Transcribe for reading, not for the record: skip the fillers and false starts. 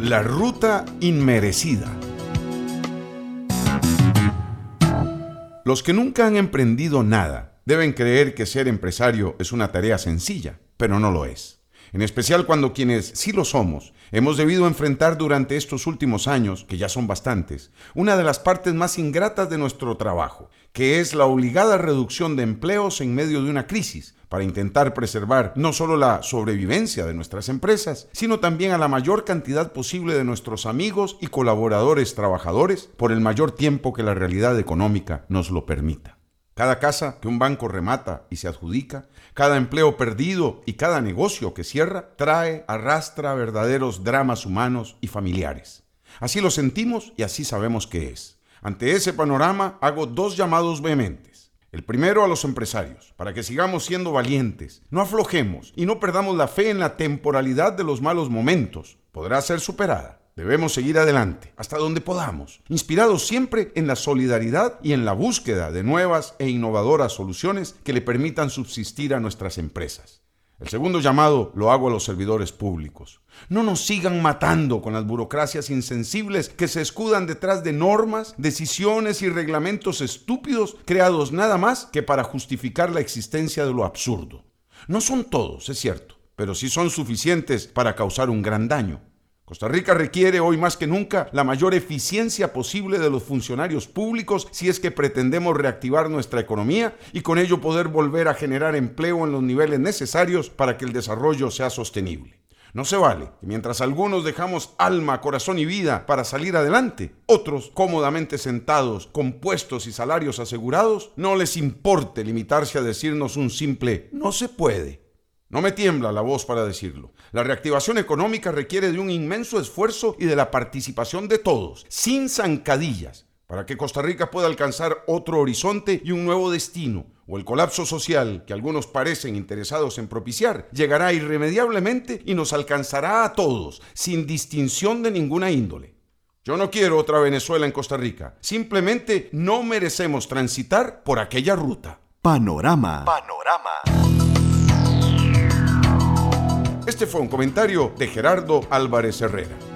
La ruta inmerecida. Los que nunca han emprendido nada deben creer que ser empresario es una tarea sencilla, pero no lo es. En especial cuando quienes sí lo somos, hemos debido enfrentar durante estos últimos años, que ya son bastantes, una de las partes más ingratas de nuestro trabajo, que es la obligada reducción de empleos en medio de una crisis, para intentar preservar no solo la sobrevivencia de nuestras empresas, sino también a la mayor cantidad posible de nuestros amigos y colaboradores trabajadores por el mayor tiempo que la realidad económica nos lo permita. Cada casa que un banco remata y se adjudica, cada empleo perdido y cada negocio que cierra, arrastra verdaderos dramas humanos y familiares. Así lo sentimos y así sabemos que es. Ante ese panorama hago dos llamados vehementes. El primero a los empresarios, para que sigamos siendo valientes, no aflojemos y no perdamos la fe en la temporalidad de los malos momentos. Podrá ser superada. Debemos seguir adelante, hasta donde podamos, inspirados siempre en la solidaridad y en la búsqueda de nuevas e innovadoras soluciones que le permitan subsistir a nuestras empresas. El segundo llamado lo hago a los servidores públicos. No nos sigan matando con las burocracias insensibles que se escudan detrás de normas, decisiones y reglamentos estúpidos creados nada más que para justificar la existencia de lo absurdo. No son todos, es cierto, pero sí son suficientes para causar un gran daño. Costa Rica requiere hoy más que nunca la mayor eficiencia posible de los funcionarios públicos si es que pretendemos reactivar nuestra economía y con ello poder volver a generar empleo en los niveles necesarios para que el desarrollo sea sostenible. No se vale que mientras algunos dejamos alma, corazón y vida para salir adelante, otros, cómodamente sentados con puestos y salarios asegurados, no les importe limitarse a decirnos un simple «no se puede». No me tiembla la voz para decirlo. La reactivación económica requiere de un inmenso esfuerzo y de la participación de todos, sin zancadillas, para que Costa Rica pueda alcanzar otro horizonte y un nuevo destino, o el colapso social que algunos parecen interesados en propiciar, llegará irremediablemente y nos alcanzará a todos, sin distinción de ninguna índole. Yo no quiero otra Venezuela en Costa Rica. Simplemente no merecemos transitar por aquella ruta. Panorama. Este fue un comentario de Gerardo Álvarez Herrera.